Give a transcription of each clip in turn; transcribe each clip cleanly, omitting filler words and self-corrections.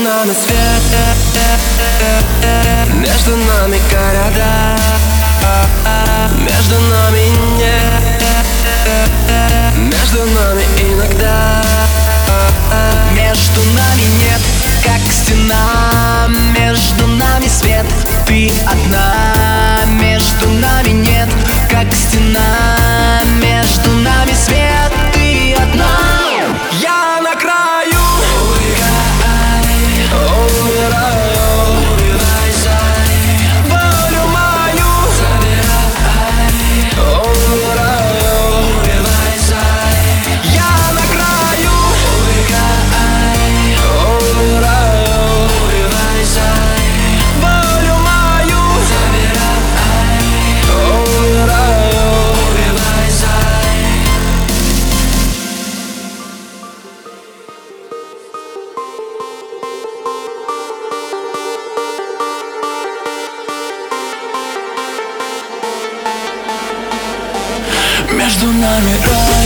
нами свет, между нами города, между нами нет, между нами иногда. Между нами нет, как стена, между нами свет, ты одна. Между нами нет, как стена, между нами свет, ты одна. Я на краю, умираю, волю мою забирай, умираю. Я на краю, умираю, волю мою забирай, умираю. Между нами рай,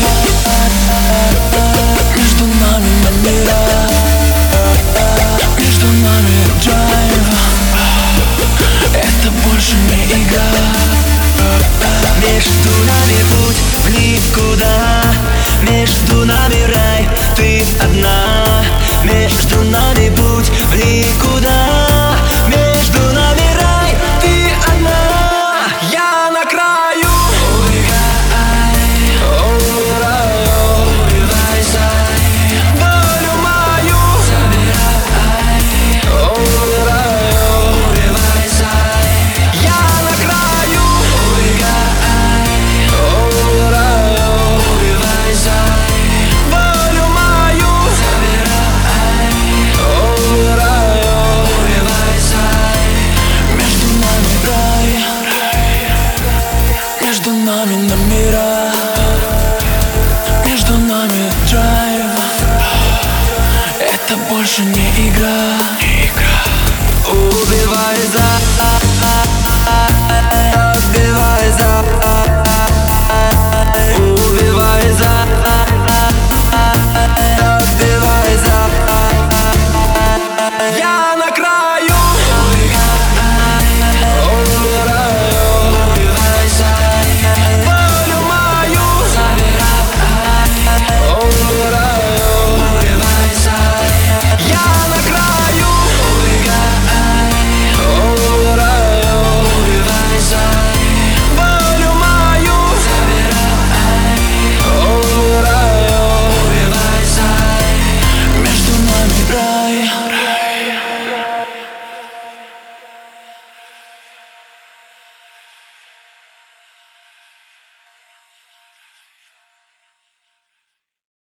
между нами номера, между нами драйв. Это больше не игра. Между нами путь в никуда, между нами рай, ты одна. Между нами путь в никуда, между нами рай, ты одна. Я на краю, волю мою забирай, умираю. Я на краю, умираю, волю мою забирай, умираю. Между нами рай, между нами номера, между нами драйв. Это больше не игра. Убивай за